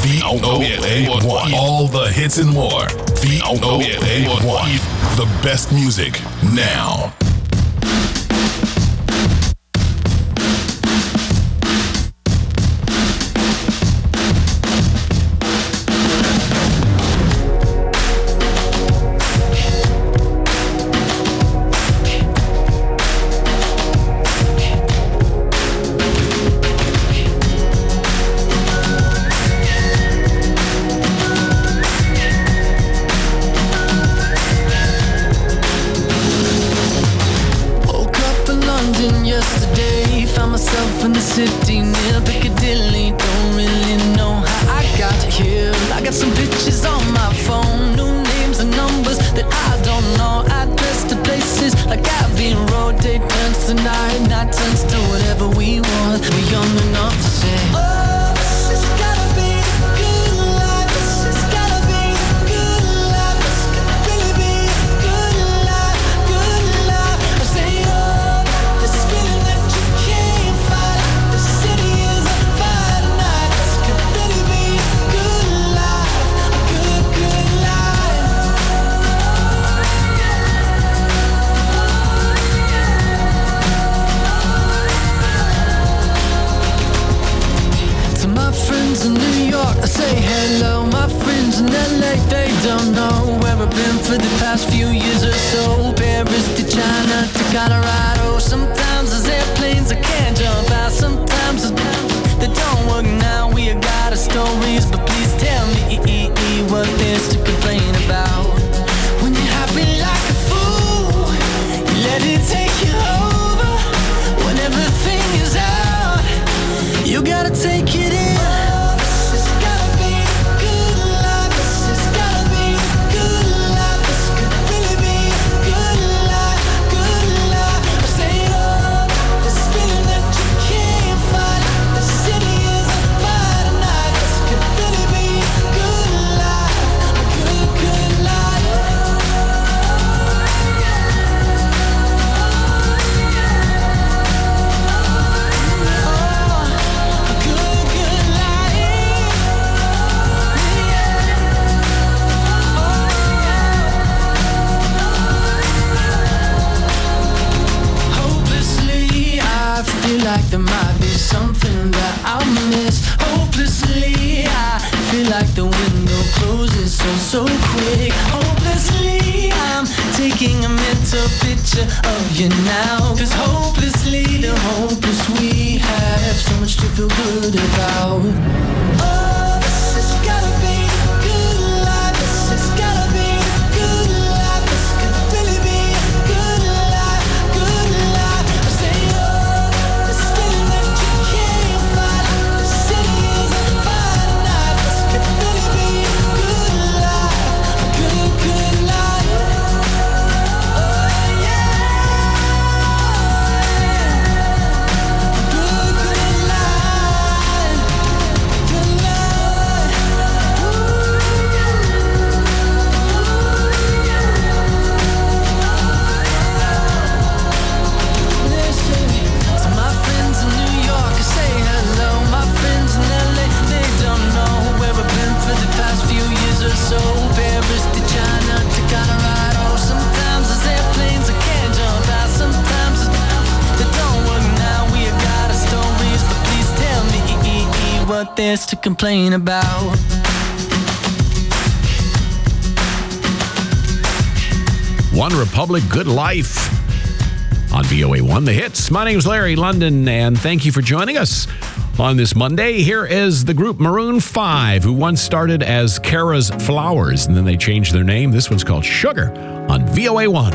VOA1. All the hits and more. VOA1. The best music now. City near Piccadilly, don't really know how I got here. I got some pictures on my phone, new names and numbers that I don't know. Address to places like Abbey Road, day turns to night, night turns to whatever we want. We're young enough to say, oh, this has gotta be a good life. This has gotta be a good life. This could really be a good life, good life. I say, oh, this feeling that you can't fight. The city is on fire tonight. This could really be a good life, a good, good life. To my friends in New York, I say hello. My friends in LA, they don't know where I've been for the past few years or so. Paris to China to Colorado. Sometimes there's airplanes I can't jump out. Sometimes they don't work now. We got our stories, but please tell me what there's to complain about. When you're happy like a fool, you let it take you over. When everything is out, you gotta take it in. This has gotta be a good life. This has gotta be a good life. This could really be a good life, good life. I say, oh, this feeling that you can't fight. The city is on fire tonight. This could really be a good life, a good, good life. A good, good life. Hopelessly, I feel like there might be something that I'll miss. Hopelessly, I feel like the window closes so quick. Hopelessly, I'm taking a mental picture of you now. 'Cause hopelessly, the hopeless we have so much to feel good about. Oh, this has gotta be a good life. This has gotta be a good life. This could really be a good life, good life. I say, oh, this feeling that you can't fight. The city is on fire tonight. This could really be a good life, a good, good life. Oh, yeah. A good, good life. Good life. Listen to my friends in New York, I say hello. My friends in LA, they don't know where I've been for the past few years or so. Paris to China to Colorado. Sometimes there's airplanes I can't jump out. Sometimes they don't work now. We got our stories, but please tell me what there's to complain about. One Republic, Good Life on VOA1 The Hits. My name's Larry London, and thank you for joining us on this Monday. Here is the group Maroon 5, who once started as Kara's Flowers, and then they changed their name. This one's called Sugar on VOA1.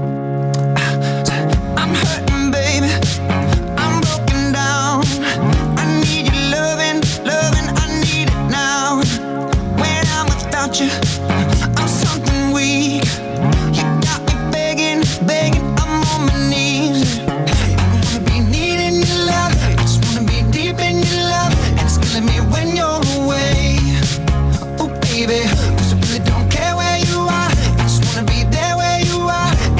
I'm hurting, baby. I'm broken down. I need your loving, I need it now. When I'm without you, I'm something weak. You got me begging, I'm on my knees. I don't wanna be needing your love, I just wanna be deep in your love. And it's killing me when you're away. Oh baby, 'cause I really don't care where you are. I just wanna be there where you are.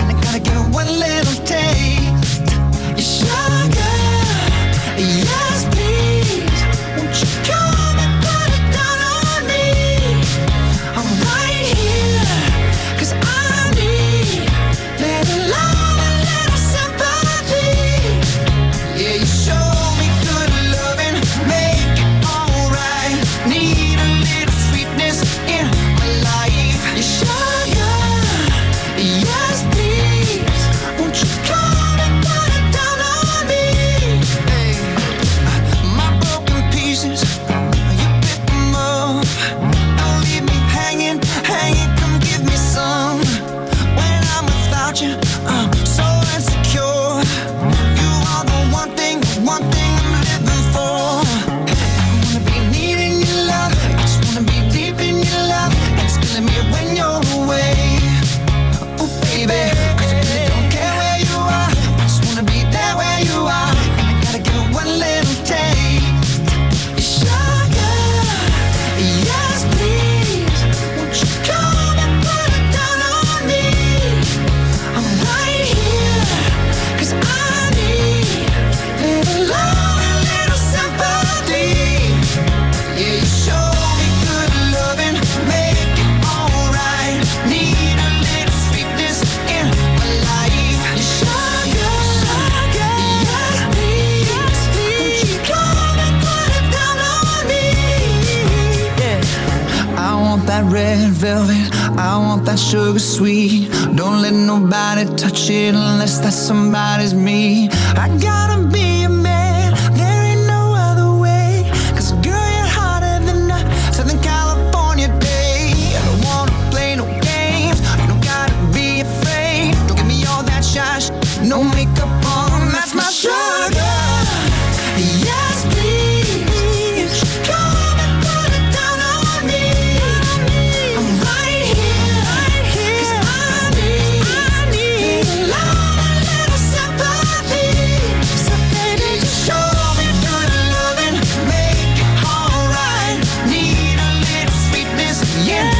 that red velvet, I want that sugar sweet. Don't let nobody touch it unless that somebody's me. I gotta be a man, there ain't no other way. 'Cause girl, you're hotter than a Southern California day. I don't wanna play no games, you don't gotta be afraid. Don't give me all that shy no makeup on, that's my sugar. Yes, please, come and put it down on me. I'm right here, 'cause I need a lot, a little sympathy. So baby, just show me good loving, make it alright. Need a little sweetness, yeah.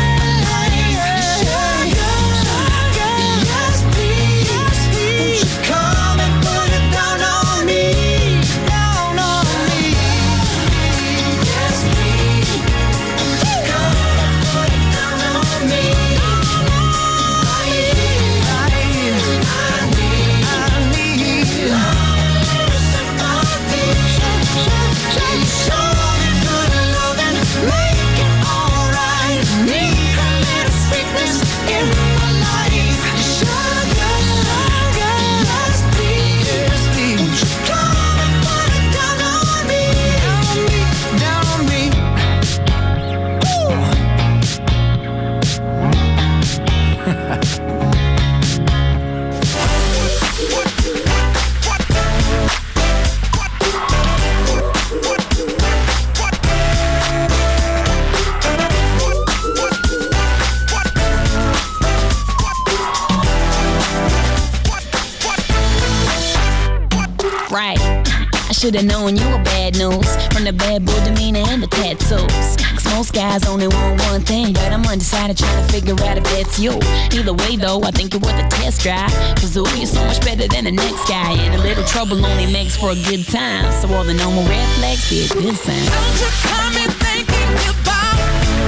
Yes, please, won't you come and put it down on me, down on me. Yes, please, come and put it down on me. I need sympathy. Show me good loving, make it alright. Need a little sweetness in my life. Sugar, yes, please, won't you come and put it down on me, down on me. Right. I should've known you were bad news from the bad boy demeanor and the tattoos. 'Cause most guys only want one thing, but I'm undecided trying to figure out if that's you. Either way though, I think you're worth a test drive. 'Cause ooh, you're so much better than the next guy, and a little trouble only makes for a good time. So all the normal red flags be a good sign. Don't you come in thinking about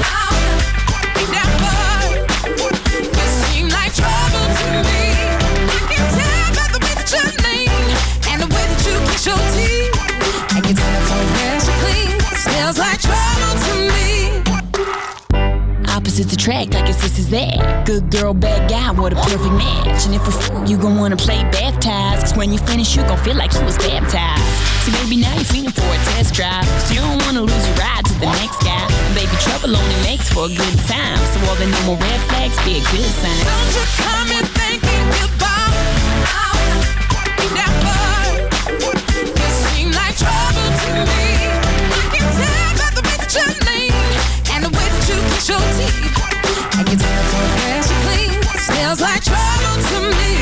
be that boy. You seem like trouble to me. I can tell by the way that you lean and the way that you kiss your teeth. I can tell it's all fresh and clean. Smells like trouble to me. Opposites attract, I guess this is that. Good girl, bad guy, what a perfect match. And if you gon' wanna play baptized, 'cause when you finish you gon' feel like you was baptized. See, baby, now you're feeling for a test drive, so you don't wanna lose your ride to the next guy. And baby, trouble only makes for a good time, so all the normal red flags be a good sign. Don't you come in thinking about be that boy. You seem like trouble to me. I can tell by the way that you lean and the way that you kiss your teeth. I can tell it's all fresh and clean. Smells like trouble to me.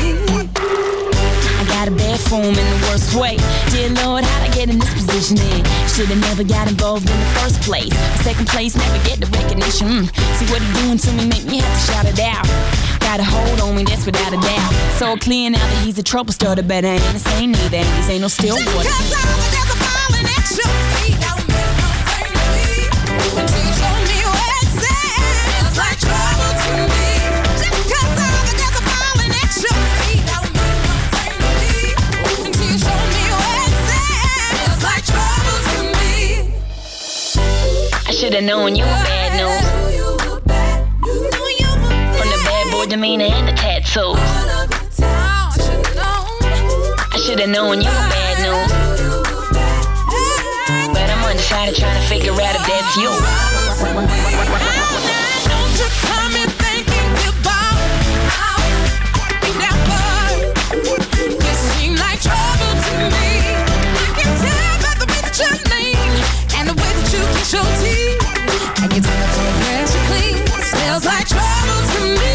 I got a bad form in the worst way. Dear Lord, how'd I get in this position then? Should've never got involved in the first place. Second place, never get the recognition. See what he doing to me, make me have to shout it out. Got a hold on me, that's without a doubt. So clear now that he's a trouble starter, but I ain't the same neither. And these ain't no still water. Just 'cause there's a falling at your feet, don't mean nothing to me. Until you show me where it's at. Smells like trouble to me. Just 'cause there's a falling at your feet, don't mean nothing to me. Until you show me where it's at. Smells like trouble to me. I should've known you were bad news from the bad boy demeanor and the tattoos. I should've known you were bad news, but I'm undecided trying to figure out if that's you. Don't you come in thinking about be that boy. You seem like trouble to me. I can tell by the way that you lean and the way that you kiss your teeth. I can tell it's all fresh and clean. Smells like trouble to me.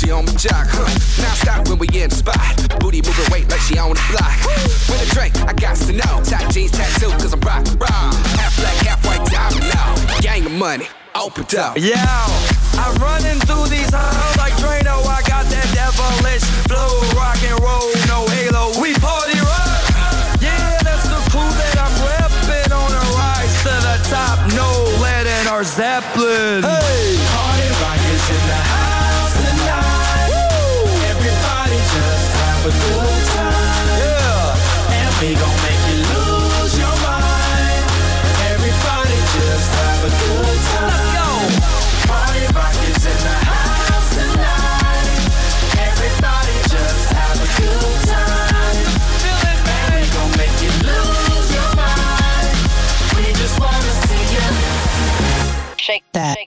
she on my jock, Now stop when we in the spot. Booty moving weight like she on the block. With a drink, I got to know. Tight jeans tattoo, cause I'm rock, raw. Half black, half white diamond now. Gang of money, open up. Yeah, I'm running through these halls like Drano. I got that devilish flow, rock and roll, no halo. We party rock. Yeah, that's the crew that I'm repping on a rise to the top. No lead in our Zeppelin. Hey, Party rock is in the house tonight. Woo! Everybody just have a good time. yeah. And we gon' make you lose your mind. Everybody just have a good time. Let's go. Party rock is in the house tonight. Everybody just have a good time. Feel it, And we baby. gon' make you lose your mind. We just wanna see you. Shake that.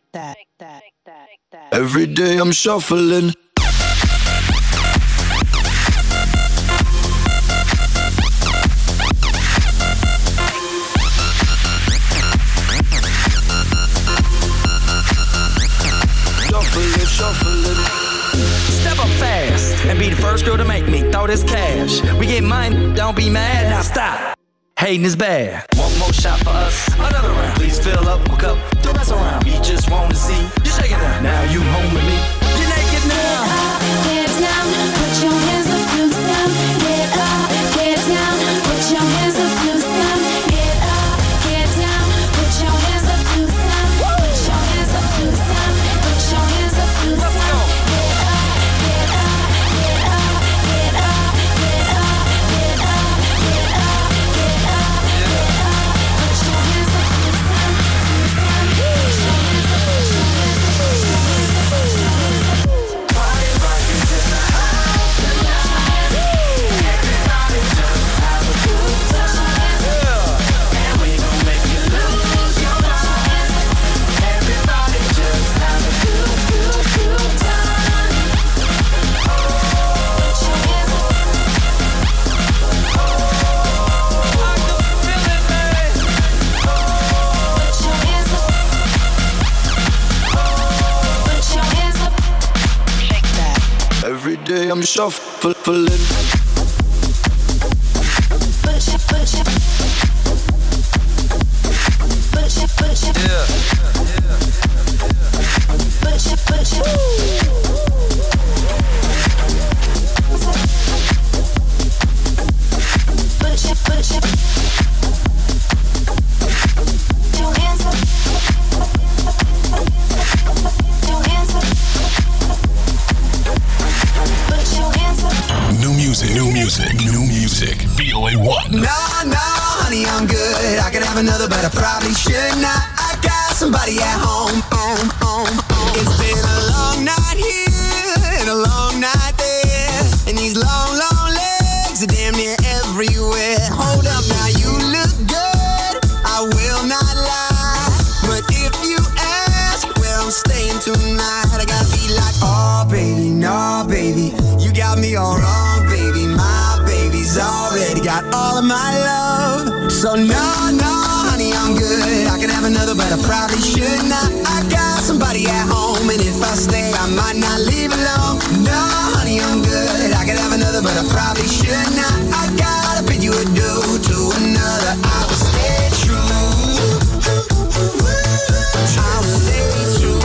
Every day I'm shuffling. Shuffling. Step up fast and be the first girl to make me throw this cash. We get mine, don't be mad, now stop. Hating is bad. One more shot for us, another round. Please fill up my cup, don't mess around. We just want to see you shaking it. Now you home with me. You're naked now. Get down, put your hands up to some. Get up, get down, put your hands up to some. Get up, get down, put your hands up to some. Put your hands up to some. Put your hands up to some. Get up, get up, get up, get up, get up, get up, get up, get up, get up. Put your hands up to some. Put your hands up, put your hands up, put your hands up, put your hands up. Party rock is in the house tonight. Everybody just have a good time. And we gon' make you lose your mind. Everybody just have a good time. Put your hands up. I can feel it, man. Put your hands up. Put your hands up. Shake that. Every day I'm shuffling. Put your, put your, put your, put your, Yeah. put your, put your. Put your, put your. Put your hands up. Put your hands up. Put your hands up. New music, new music, new music. VOA1. No, honey, I'm good. I could have another, but I probably should not. I got somebody at home. It's been a long night here and a long night there, and these long legs are damn near everywhere. Hold up, now you look good. I will not lie, but if you ask where I'm staying tonight, I gotta be like, oh baby, no baby, you got me all wrong, baby. My baby's already got all of my love. So no, honey, I'm good. I could have another, but I probably should not. I got somebody at home, and if I stay, I might not leave alone. No, honey, I'm good. I could have another, but I probably should not. I gotta bid you adieu to another. I will stay true. I will stay true.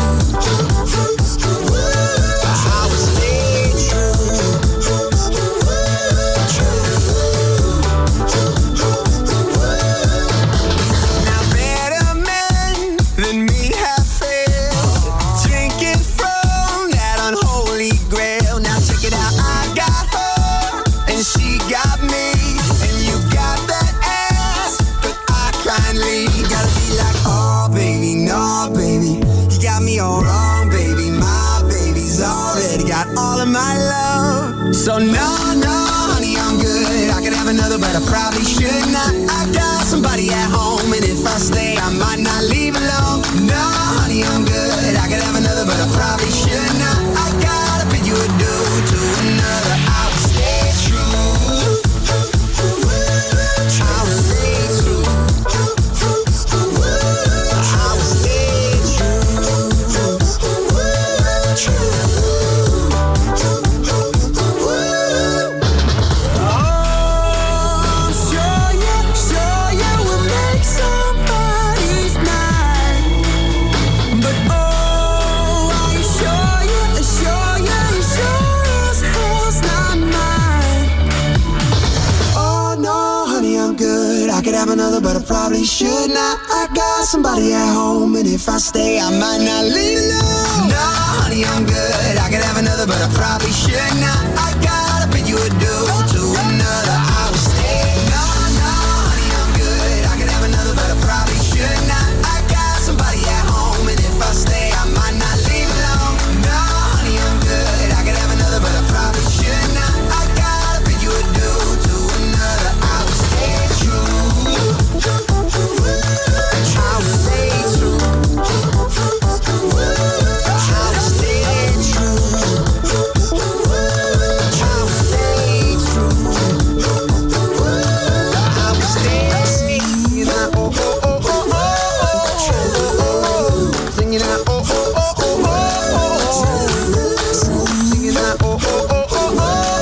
I will stay Now better men than me have failed, drinking from that unholy grail. Now check it out, I got her and she got me, and you got that ass, but I kindly gotta be like, oh baby, no baby, you got me all wrong, baby. My baby's already got all of my love. So no, honey, I'm good. I could have another, but I probably should not. I got somebody at home, and if I stay, I might not leave alone. No, honey, I'm good. I could have another, but I probably should not. I gotta bid you adieu to another. I will stay true. I will stay true. I will stay true. probably should not. I got somebody at home, and if I stay, I might not leave alone. No, honey, I'm good. I could have another, but I probably should not. I gotta pay you a due to another. I will stay. No, honey, I'm good. I could have another, but I probably should not. I got somebody at home, and if I stay, I might not leave alone. No, honey, I'm good. I could have another, but I probably should not. I gotta pay you a due to another. I will stay true. I will stay true. I will stay true. I will stay true. I will stay singing that oh oh oh oh oh, singing that oh oh oh oh oh, singing that oh oh oh oh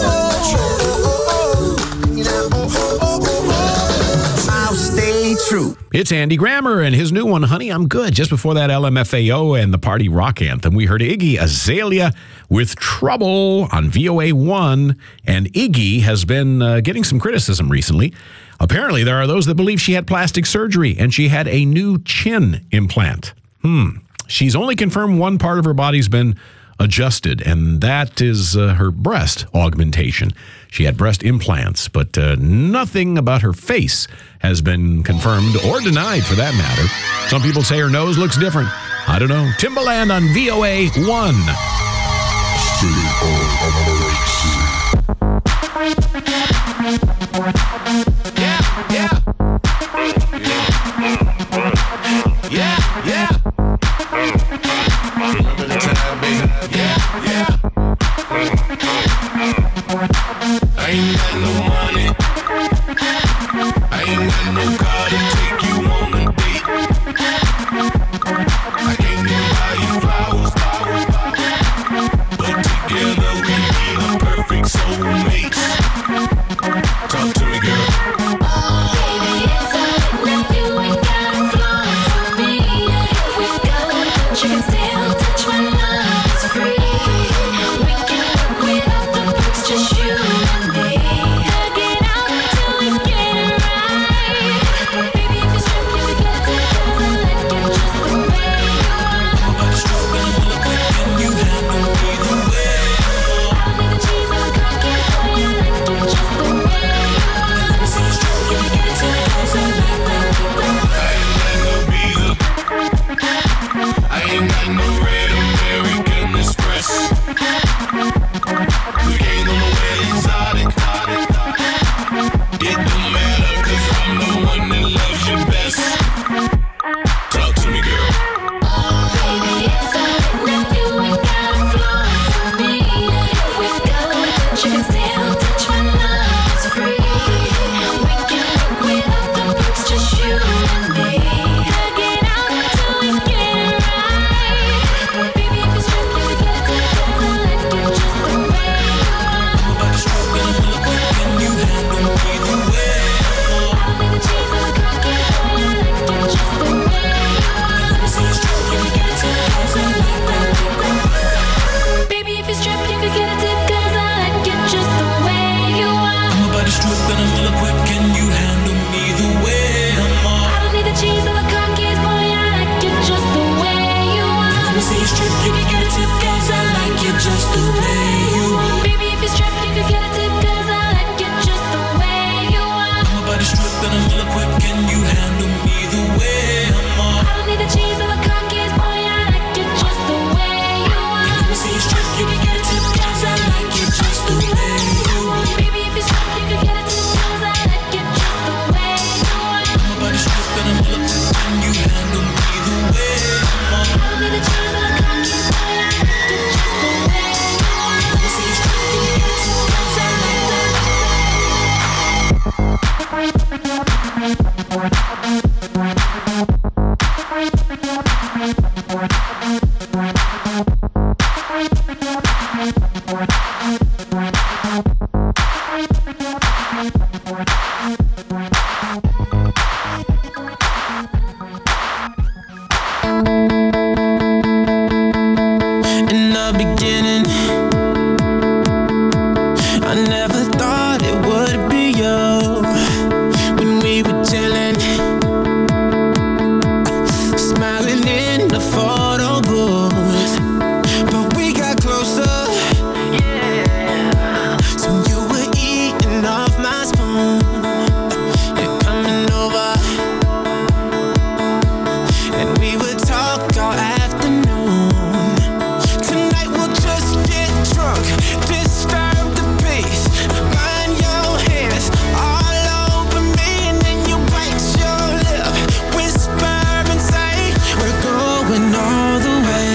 oh, singing that oh oh oh oh. I'll stay true. It's Andy Grammer and his new one, Honey, I'm Good. Just before that, LMFAO and the party rock anthem, we heard Iggy Azalea with Trouble on VOA1. And Iggy has been getting some criticism recently. Apparently, there are those that believe she had plastic surgery and she had a new chin implant. She's only confirmed one part of her body's been adjusted, and that is her breast augmentation. She had breast implants, but nothing about her face has been confirmed or denied for that matter. Some people say her nose looks different. I don't know. Timbaland on VOA1. I ain't got no money. I ain't got no car to take you on a date. I can't even buy you flowers, but together we be the perfect soulmates. Talk to me, girl. Oh, baby, it's all that you ain't got a flaw for me. If we go, you can still touch my love. It's free. We can work without the books, just you and me. Hug it out till we get it right. Baby, if you're stripped, you can get it together. I like it just the way you are. I'm about to stroke and I'm gonna quick and you handle me the way. I don't need the cheese or the cocky, boy, I like it just the way you are. Let me see you stroke, you can get it together. I ain't got no visa. I ain't got no red American Express. We ain't on the way exotic. It don't matter, cause I'm the one that loves you best. Talk to me, girl. Oh, baby, it's all that you ain't got a flaw for me. If we go, you can still touch my love. It's free. We can work without the books, just you and me. Hug it out till we get it right. Baby, if you're stripped, you can get it together. I like it just the way you are. I'm about to stroke and I'm gonna quick and you handle me the way. I don't need the cheese or the cocky, boy, I like it just the way you are. Let me see you stroke, you can get it together. Baby, if you're stripped, you can get it tip, 'cause I like it just the way you are. I'm about to strip and I'm gonna quick and you handle me the way I'm on. I don't need the cheese or the cookies, boy, I like it just the way you are. Let me see you strip, you can get it tip, 'cause I like it just the way you are. Baby, if you're stripped, you can get it tip, 'cause I like it just the way you are. I'm about to strip and I'm gonna quick and you handle me the way I'm on. I don't need the cheese or the cookies, boy, I like it just the way you are. Let me see you strip, you can get it tip, 'cause I like it just the way you are. Baby, if you're stripped, you can get it tip, 'cause I like it just the way you are. I'm about to strip and I'm gonna quick and you handle me the way I'm on. I don't need the cheese or the cookies, boy, I like it just the way you are. Let me see you strip, you can get it tip, 'cause I like that. In the beginning, I never thought it would be you. When we were chilling, going all the way.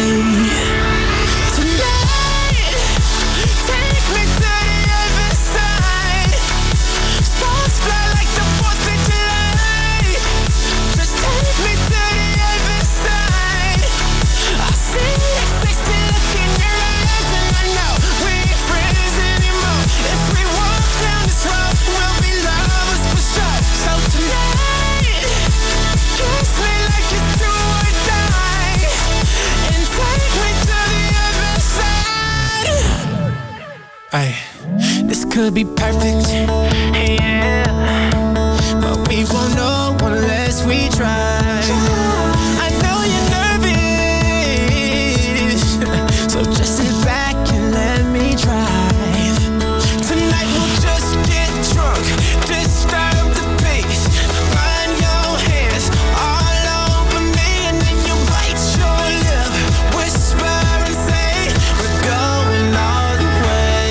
Tonight, take me to the other side. Sparks fly like the 4th of July. Just take me to the other side. I see that sexy look in your eyes, and I know we ain't friends anymore. If we walk down this road, we'll be lovers for sure. So tonight, kiss me like it's do or die, and take me to the other side. Ay, this could be perfect, yeah, but we won't know unless we try. I know you're nervous, so just sit back and let me drive. Tonight we'll just get drunk, disturb the peace. Find your hands all over me, and then you bite your lip, whisper and say we're going all the way.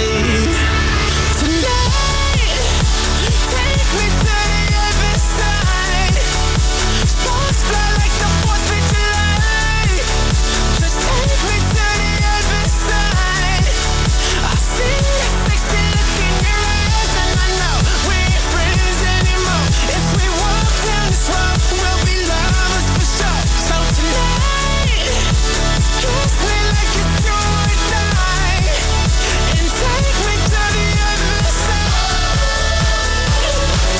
Tonight, take me to the other side. Sparks fly like the 4th of July. Just take me to the other side. I see that sexy look in your eyes, and I know we ain't friends anymore. If we walk down this road, we'll be lovers for sure. So tonight, kiss me like it's do or die, and take me to the other side.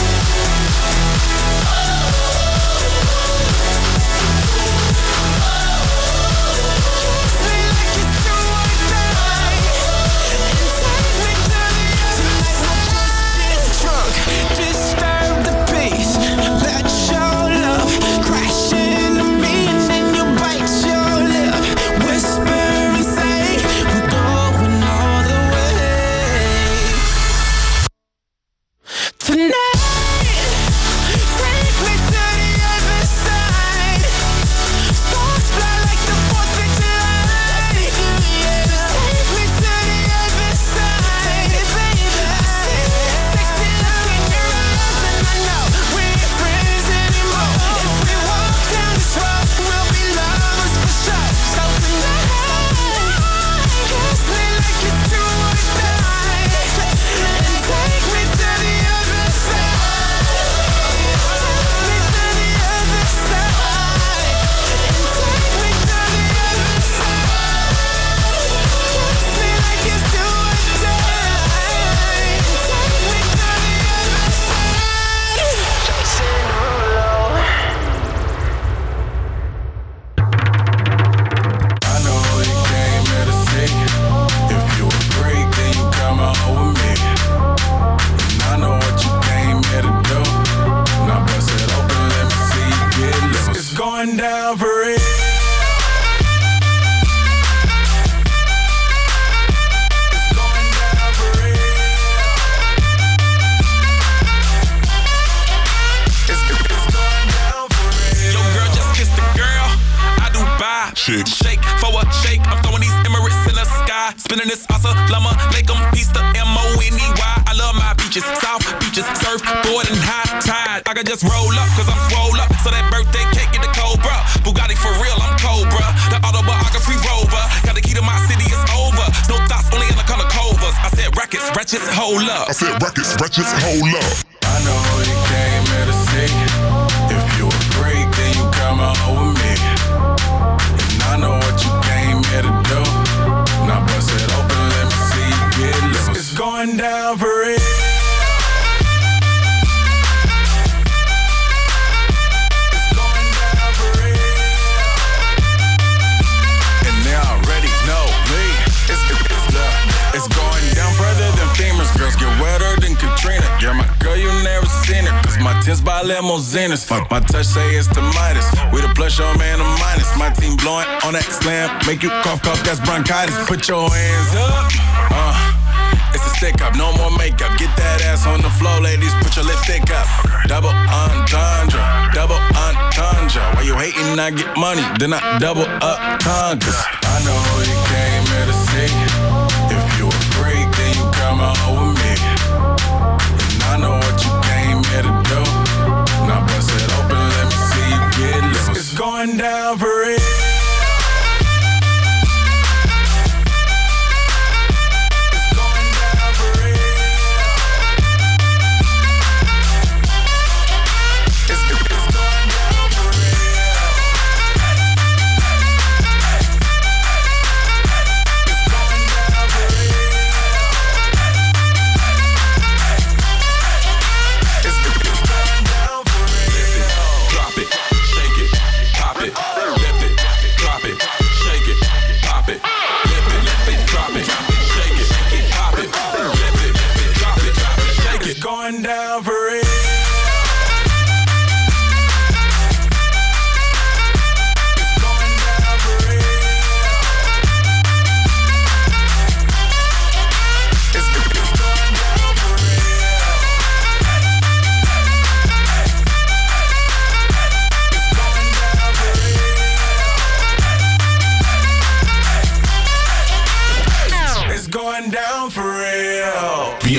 Kiss me like it's do or die, and take me to the other side. Tonight we'll just get drunk, disturb the peace. Let your love crash into me, and then you bite your lip, whisper and say we're going all the way. Tonight, take me to the other side. Sparks fly like the 4th of July. Just take me to the other side, baby. I see that sexy look in your eyes, and I know we ain't friends anymore. If we walk down this road, we'll be lovers for sure. So tonight, kiss me like it's do or die, and take me to the other side. Take me to the other side, and take me to the other side. Kiss me like it's do or die, and take me to the other side. Jason Derulo. I know you came here to see. If you a freak, then you come out with me. And I know what you came here to do. Now bust it open, let me see you get loose. It's going down for real. It's going down for real. It's going down for real. Yo, girl, just kiss the girl. I do buy. Shake. Shake for a shake. I'm throwing these Emirates in the sky. Spinning this asa llama. Lake 'em, piece the M-O-N-E-Y. I love my beaches. South beaches. Surfboard and high tide. I can just roll up, cause I'm swole up. So that birthday cake get the Cobra. Bugatti for real, I'm Cobra. The autobiography rover. Got the key to my city, it's over. No thoughts, only in the color covers. I said rackets, ratchets, hold up. I said records, wretches, hold up. I know you came here to see. If you a freak, then you come out with me. And I know what you came here to do. Now bust it open, let me see you get loose. It's going down for real. It's going down for real. And they already know me. It's going down further than famous. Girls get wetter than Katrina. Yeah, my girl, you never seen it. Cause my tins by limousines. My touch say it's the Midas. We the plus your man a minus. My team blowing on that slam. Make you cough, that's bronchitis. Put your hands up. It's a stick up, no more makeup. Get that ass on the floor, ladies. Put your lipstick up. Double entendre. Why you hating? I get money, then I double up conquers. I know you came here to see. If you a freak, then you come out with me. And I know what you came here to do. Now bust it open, let me see you get loose. It's going down for real.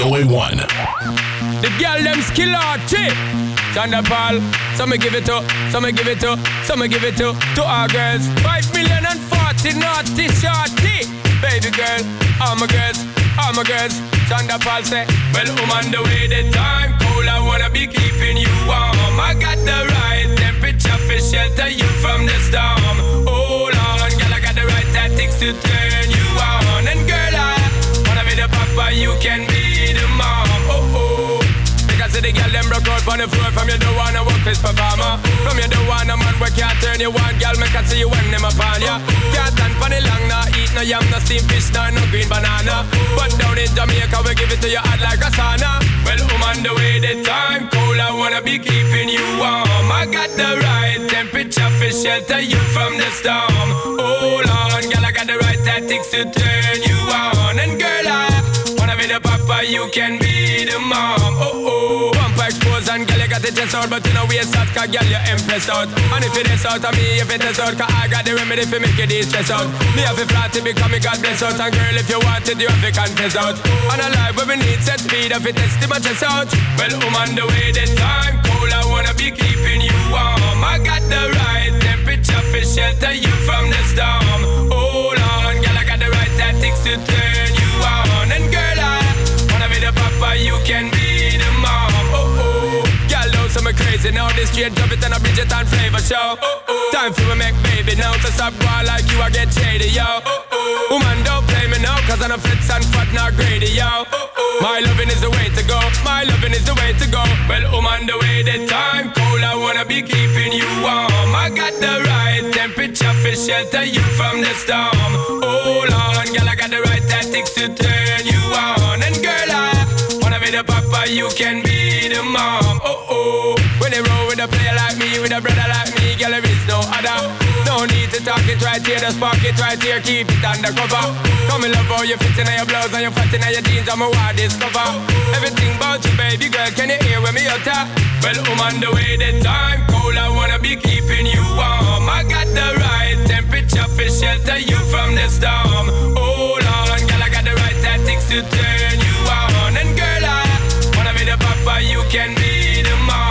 VOA1. The girl them skill arty. Chanda Paul, some me give it to, some me give it to, some me give it to our girls. 5,040,000 naughty shorty. Baby girl, all my girls, all my girls. Chanda Paul say, well, on the way the time cold, I wanna be keeping you warm. I got the right temperature for shelter you from the storm. Hold on, girl, I got the right tactics to turn you on. And girl, I wanna be the papa, you can be the mom. Because the girl them broke out on the floor. From you don't wanna work this performer. From you don't wanna man where can't turn you on. Girl, make I see you when them upon ya. Can't stand for the long, nah eat no yam, no steamed fish, nah no green banana. But down in Jamaica we give it to you hot like a sauna. Well, on the way the time cold, I wanna be keeping you warm. I got the right temperature for shelter you from the storm. Hold on, girl, I got the right tactics to turn you on. And girl, I wanna be the papa, you can be the mom. Bumper exposed and girl, you got the chest out, but you know we out, cause girl, you impressed out. And if it is out of me, if it is out, cause I got the remedy for make you de-stress out. Me have a flat to become a God bless out. And girl, if you want it, you have to confess out. And a life where we need set speed, if it is to my chest out. Well, on the way the time cold, I wanna be keeping you warm. I got the right temperature for shelter you from the storm. Hold on, girl, I got the right tactics to turn you on. And girl, I wanna be the papa, you can be the mom. Girl, know some crazy now. This straight drop it and a Bridget and flavor show. Time for we make baby now. To stop going like you, I get shady, yo. Woman, don't play me now, cause I'm a fits and fat, not greedy, yo. My loving is the way to go. My loving is the way to go. Well, on the way the time cold, I wanna be keeping you warm. I got the right temperature for shelter you from the storm. Hold on, girl, I got the right tactics to turn you on. And girl, I wanna be the papa, you can be the mom. When they roll with a player like me, with a brother like me, girl, there is no other. No need to talk it right here, just park it right here, keep it undercover. Come and love how you fit in your blouse and you fat in your jeans, I'm a wild discover. Everything about you, baby girl, can you hear when me utter? Well, on the way the time cold, I wanna be keeping you warm. I got the right temperature for shelter you from the storm. Hold on, girl, I got the right tactics to turn you on. And girl, I wanna be the papa, you can be the mom.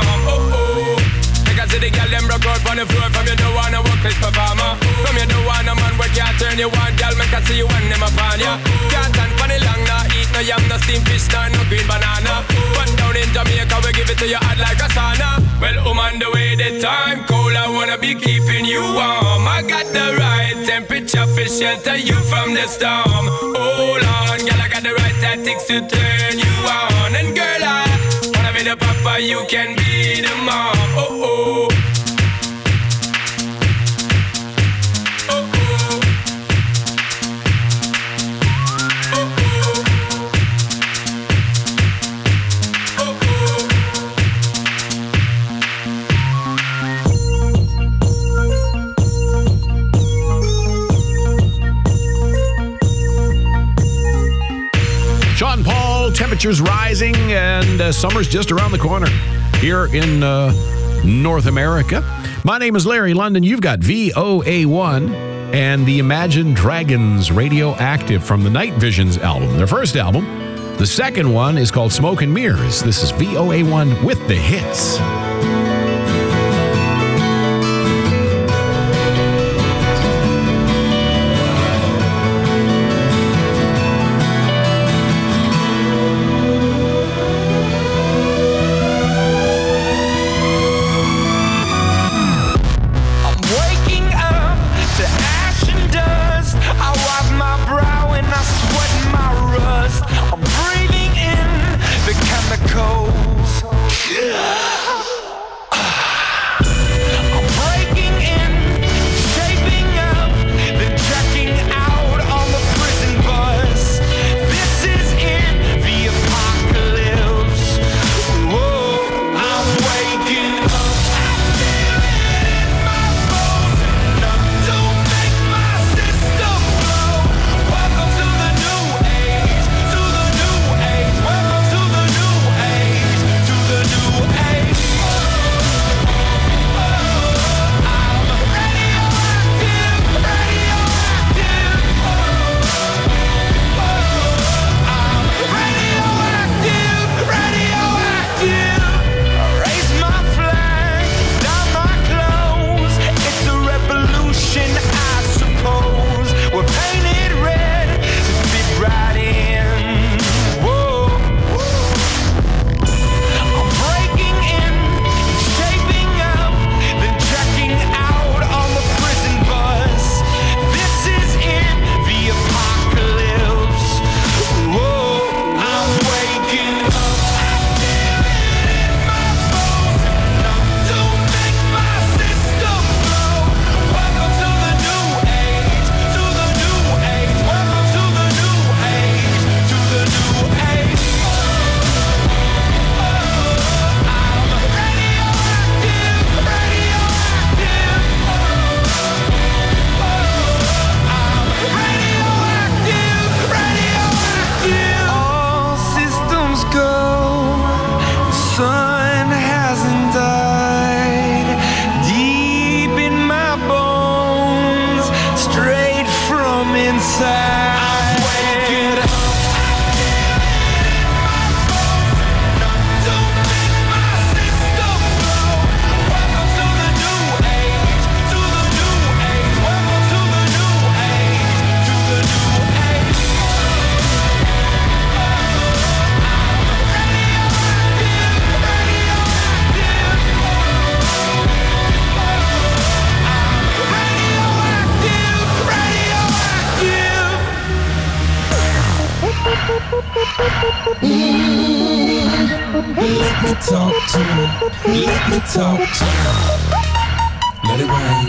Because the girl them broke out on the floor. From you don't wanna work this performer. From you don't wanna man where can't turn you on. Girl, make I see you when them upon ya. Can't stand for the long, nah eat no yam, no steamed fish, nah no green banana. But down in Jamaica we give it to you hot like a sauna. Well, on the way the time cold, I wanna be keeping you warm. I got the right temperature for shelter you from the storm. Hold on, girl, I got the right tactics to turn you on. And girl, I wanna be the papa, you can be the mom. Sean Paul, temperatures rising, and summer's just around the corner here in North America. My name is Larry London. You've got VOA1 and the Imagine Dragons Radioactive from the Night Visions album, their first album. The second one is called Smoke and Mirrors. This is VOA1 with the hits. I'm breathing in the chemicals. talk to him. Let me talk to him. Let it rain.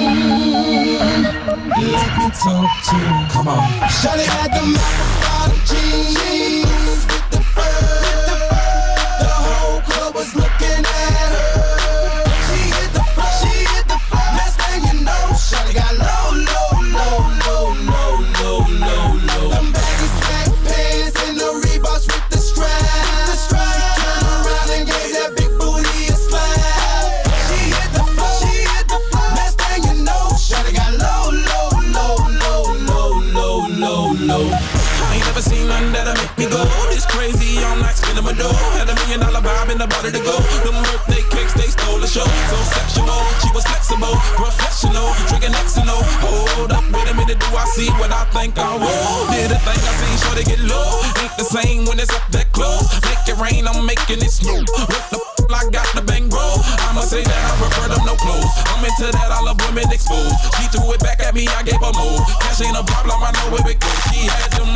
Let me talk to him. Come on. Shawty had the mouth jeans with the fur. The whole club was looking at her. She hit the floor. She hit the floor. Next thing you know, shawty got low, low, low, low, low, low, low, low. Them baggy slack pants and the Reeboks with the strap. She turned around and gave that big booty a slap. She hit the floor. She hit the floor. Next thing you know, shawty got low, low, low, low, low, low, low, low. I ain't never seen nothing that'll make me go this crazy. All night spinning my dough. Had $1 million vibe in the body to go. Them birthday cakes, they stole the show. So sexual, she was flexible, professional, drinking Xano. Hold up, wait a minute, do I see what I think I will? Did a thing I seen, sure they get low. Ain't the same when it's up that close. Make it rain, I'm making it snow. What the I got the bang bro. I'ma say that I prefer them no clothes. I'm into that, I love women exposed. She threw it back at me, I gave her more. Cash ain't a problem, I know where it goes. She had them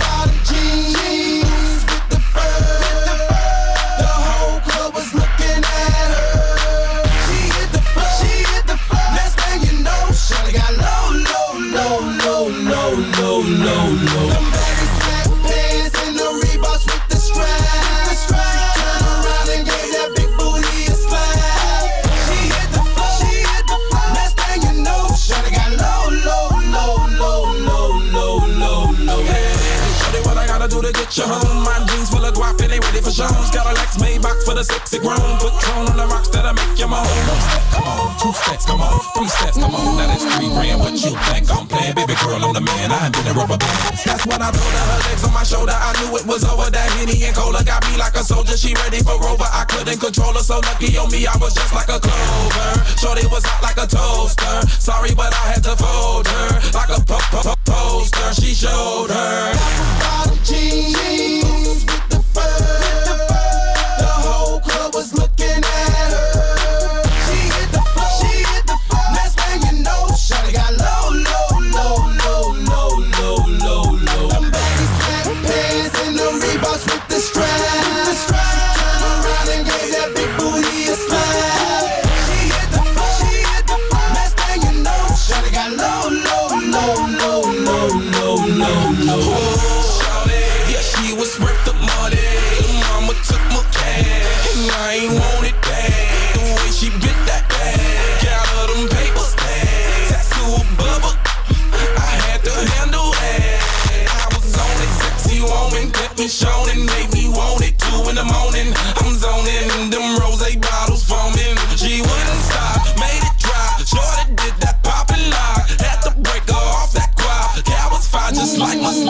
jeans with the fur. The whole club was looking at her. She hit the floor. She hit the floor. Next thing you know, shawty got low, low, low, low, low, low, low, low. Them baggy slack pants and the Reeboks with the strap. She turned around and gave that big booty a slap. She hit the floor. She hit the floor. Next thing you know, shawty got low, low, low, low, low, low, low, low. Shawty, what I gotta do to get you home? My jeans full of guap and they ready for shows. Got a Lex Maybach for the sexy grown. Put Tron on the rocks that'll make you moan. 1 step, come on, 2 steps, come on, 3 steps, come on. Now that's 3 grand. What you think I'm playing? Baby girl, I'm the man. I ain't been a rubber band. That's what I told her. Her legs on my shoulder. I knew it was over. That Henny and Cola got me like a soldier. She ready for Rover. I couldn't control her. So lucky on me, I was just like a clover. Shorty was hot like a toaster. Sorry, but I had to fold her like a poster. She showed her. Jeans with the fur. The whole club was looking at her. She hit the floor. She hit the floor. Next thing you know, shawty got low, low, low, low, low, low, low, low. Them baggy slack pants and the Reeboks with the strap. She turned around and gave that big booty a slap. She hit the floor. She hit the floor. Next thing you know, shawty got low, low, low, low, low, low, low, low. She was worth the money. Mama took my cash. I ain't want it back. The way she bit that bag. Got her them papers. Tattoo a bubble. I had to handle that. I was on it, sexy woman. Kept me shown and made me want it. 2 in the morning. I'm zoning. Them rose bottles foaming. She wouldn't stop. Made it dry. Shorty did that pop and lock. Had to break her off that quad. Gal was fine just like my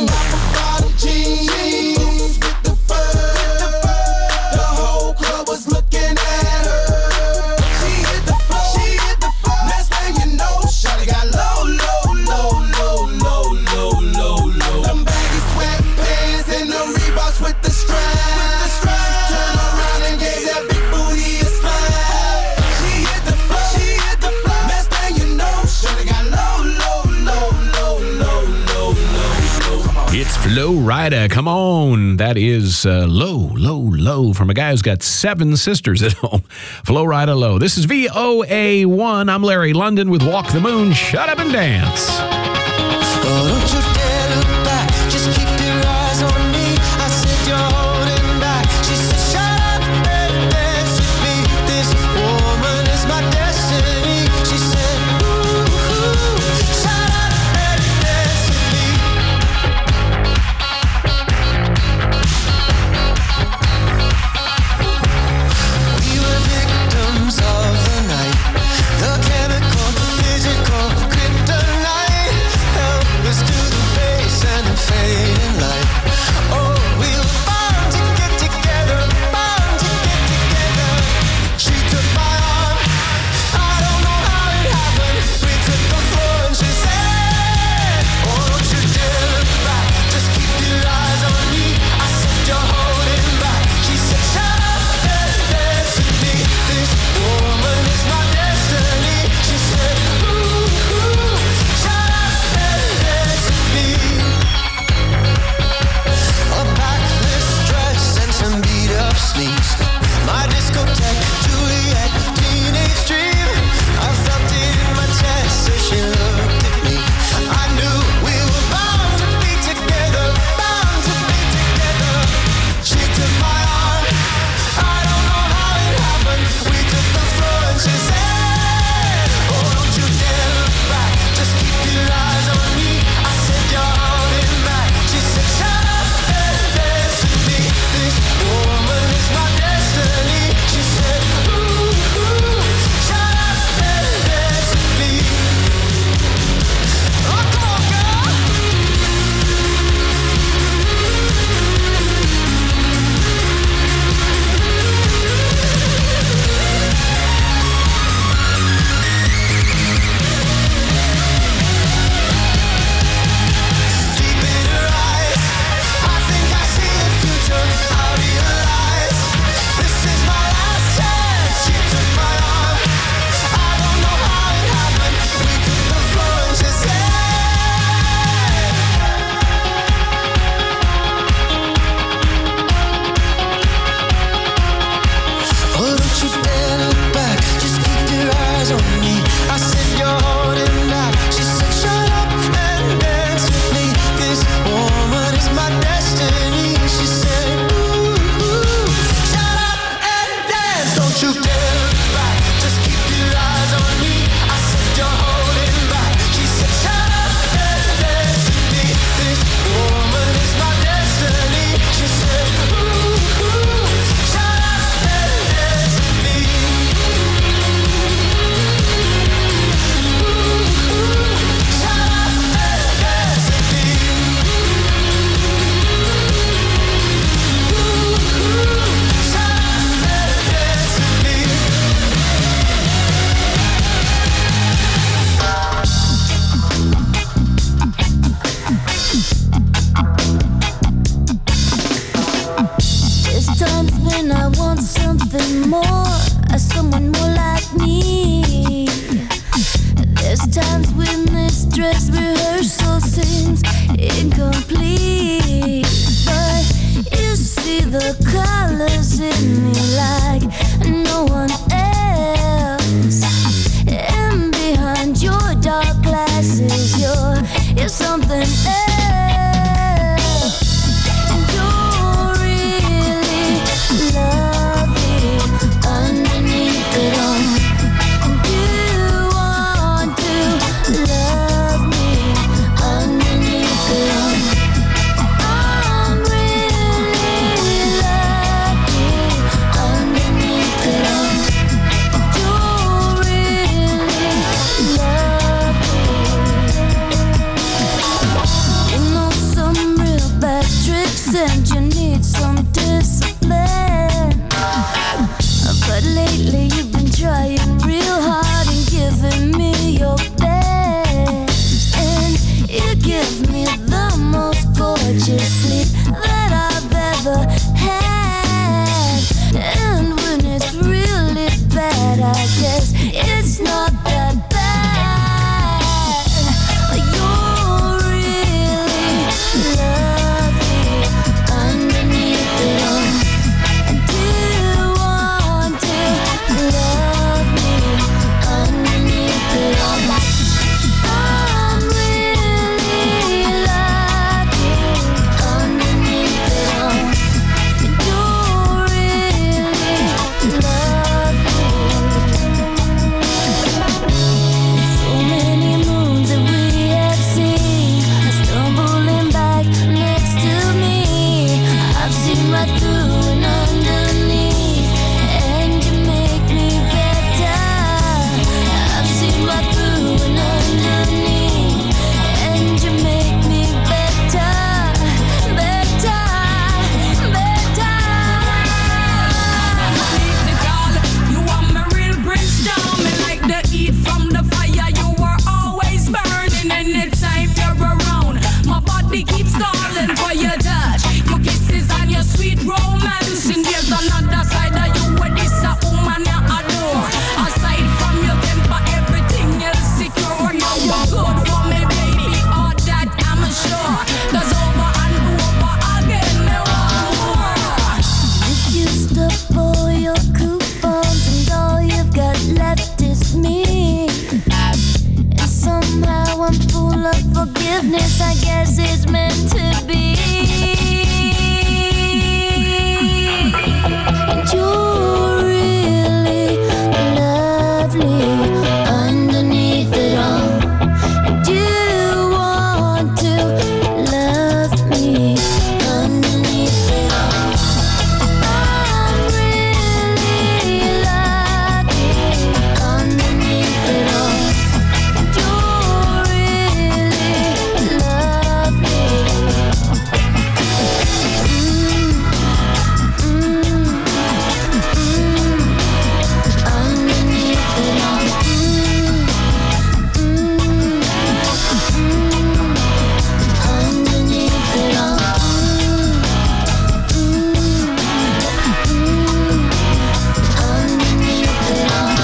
jeans with the fur. The whole club was looking at her. She hit the floor. She hit the floor. Next thing you know, shawty got low, low, low, low, low, low, low, low. Them baggy sweatpants and the Reeboks with the strap. She turned around and gave that big booty a slap. She hit the floor. She hit the floor. Next thing you know, shawty got low, low, low, low, low, low, low. It's Flo Rida. Come on. That is Low, Low, Low from a guy who's got 7 sisters at home. Flo Rida Low. This is VOA1. I'm Larry London with Walk the Moon. Shut up and dance. Oh, don't you dare look back. Just keep your eyes on me. I said you're holding back. She said, shut up and dance with me. This woman is my destiny. She said, ooh, shut up and dance with me. We were victims of the night. The chemical, physical, kryptonite. times when this dress rehearsal seems incomplete, but you see the colors in me like no one else. And behind your dark glasses, you're something else. And you're really lovely underneath it all. And you want to love me underneath it all. I'm really lucky underneath it all. You're really lovely. You know some real bad tricks and you need some discipline. But lately you've been trying real hard and giving me your best. And you give me the most gorgeous sleep that I've ever had. And when it's really bad, I guess it's not that bad. You're really lovely underneath it all. And you want to love me underneath it all. I'm really lucky underneath it all. And you're really lovely. So many moons that we have seen are stumbling back next to me. I've seen right through and underneath, and you make me better. I've seen right through and underneath, and you make me better, better, better. You are my real brimstone, me like the heat from the fire. You were always burning anytime you're around. My body keeps calling for your touch, your kisses and your sweet romance. And there's another side of you where this a woman you adore. Aside from your temper, everything else secure. You're good for me, baby, all that I'm sure. 'Cause over and over again, me want more. You used up all your coupons and all you've got left is me. And somehow I'm full of forgiveness, I guess it's meant to be. And you're really lovely underneath it all. And you want to love me underneath it all. I'm really lucky underneath it all. And you're really lovely. Underneath it all. Underneath it all. Underneath it all.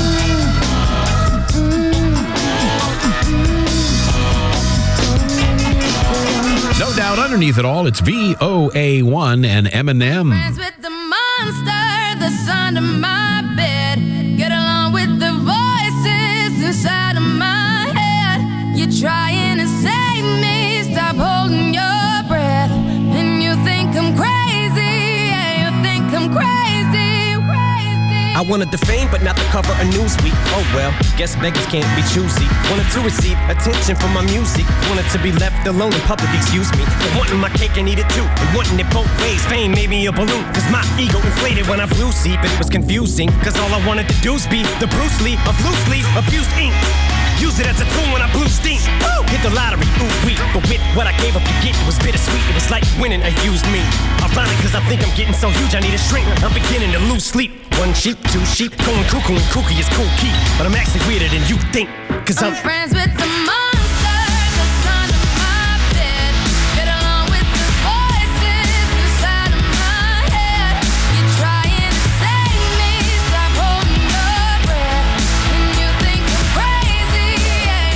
No doubt underneath it all, it's VOA1 and Eminem. Friends with the monster that's under my bed. Get along with the voices inside of my head. You're trying to save me, stop holding your breath. And you think I'm crazy, yeah, you think I'm crazy, crazy. I wanted the fame, but not the cover of Newsweek. Oh well, guess beggars can't be choosy. Wanted to receive attention from my music. Wanted to be left alone in public, excuse me. But wanting my cake and eat it too. And wanting it both ways. Fame made me a balloon. Cause my ego inflated when I flew see. But it was confusing. Cause all I wanted to do was be the Bruce Lee of loosely abused ink. Use it as a tool when I blew steam. Woo! Hit the lottery, ooh wee. But with what I gave up to get, it was bittersweet. It was like winning a used me. Ironic, cause I think I'm getting so huge I need a shrink. I'm beginning to lose sleep. One sheep, two sheep, going cuckoo and kooky is cool key. But I'm actually weirder than you think. Cause I'm friends with the monster that's under my bed. Get along with the voices inside of my head. You're trying to save me, stop holding your breath. And you think I'm crazy, yeah,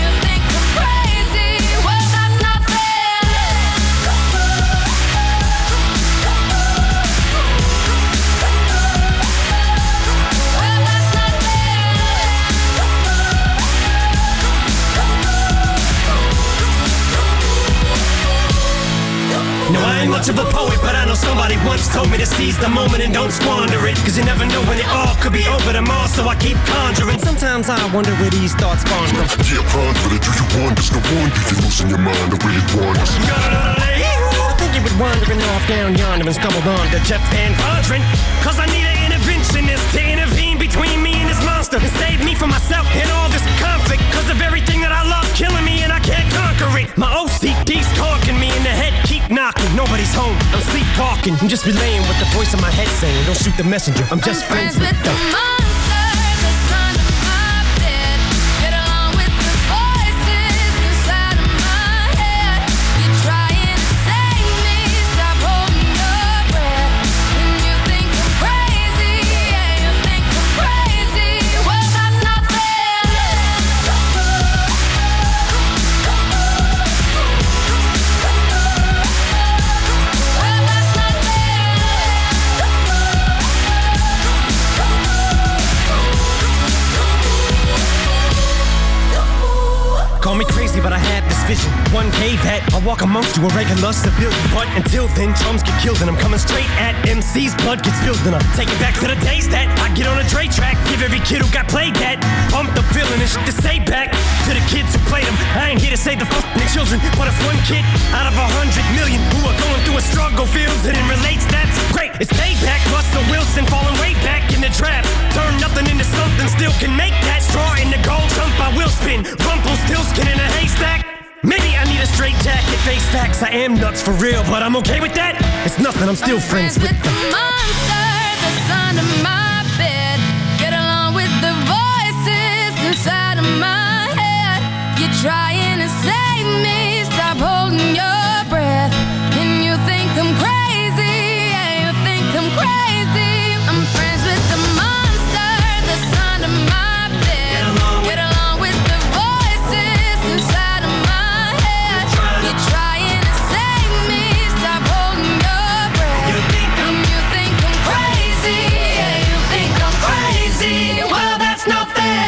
ain't much of a poet, but I know somebody once told me to seize the moment and don't squander it. Cause you never know when it all could be over tomorrow, so I keep conjuring. Sometimes I wonder where these thoughts spawn from. Yeah, ponder it, do you wonder? No wonder you're losing your mind, I really wonder. I think you been wandering off down yonder and stumbled on to Jeff Van Vondren. Cause I need an interventionist to intervene between me and this monster and save me from myself and all this conflict. Cause of everything that I love killing me and I can't conquer it. My OCD's talking me in the head, keep knocking. Nobody's home, I'm sleepwalking. I'm just relaying what the voice in my head saying. Don't shoot the messenger, I'm just friends with the monster that's under my bed. Get along with the voices inside of my head. You're trying to save me, stop holding your breath. And you think I'm crazy, yeah, you think I'm crazy. Well, that's not fair. Well, that's not Call me crazy, but I have this vision. One day that I'll walk amongst you, a regular civilian. But until then, drums get killed and I'm coming straight at MC's blood gets spilled. And I take it back to the days that I get on a Dre track. Give every kid who got played that pump the feeling and shit to say back to the kids who played them. I ain't here to save the fucking children, but if one kid out of 100 million who are going through a struggle feels it and relates, that's great. It's payback. Russell Wilson falling way back in the draft. Turn nothing into something, still can make that straw in the gold jump. I will spin. Rumpelstiltskin in a haystack. Maybe I need a straight jacket, face facts. I am nuts for real, but I'm okay with that. It's nothing, I'm still friends with the monster that's under my bed. Get along with the voices inside of my head. You're trying to save me, stop holding your breath. And you think I'm crazy, yeah, you think I'm crazy. I'm friends with the monster that's under my bed. Get along with the voices inside of my head. You're trying to save me, stop holding your breath. And you think I'm crazy, yeah, you think I'm crazy. Well, that's not fair.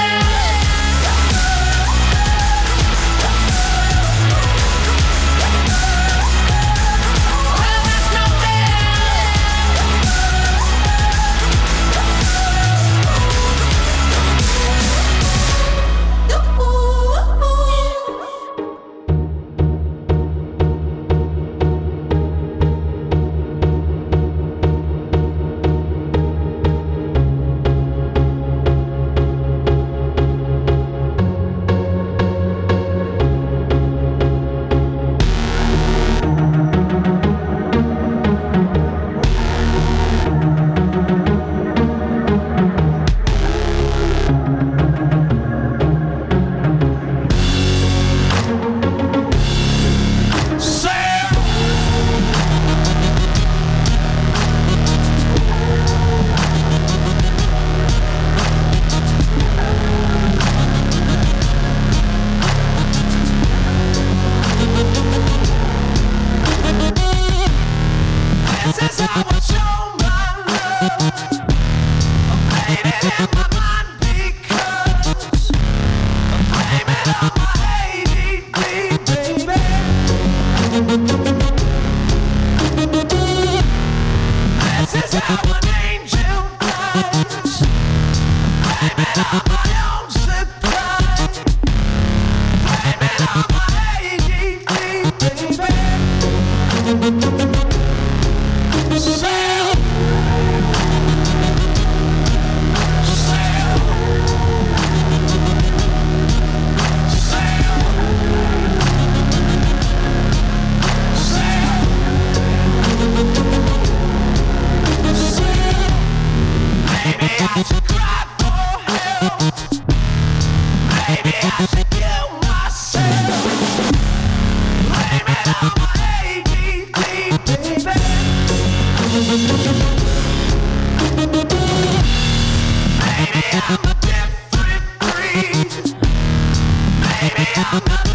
I'm a different breed. Maybe I'm a